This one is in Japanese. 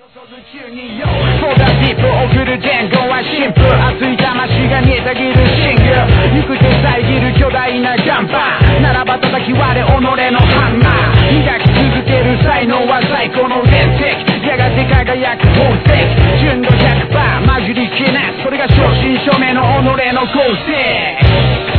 そうだディープ送る言語はシンプル熱い魂が煮たぎるシングル行く手遮る巨大な岩盤ならば叩き割れ己のハンマー磨き続ける才能は最高の連敵やがて輝く宝石純度 100% 混じりきなそれが正真正銘の己の功績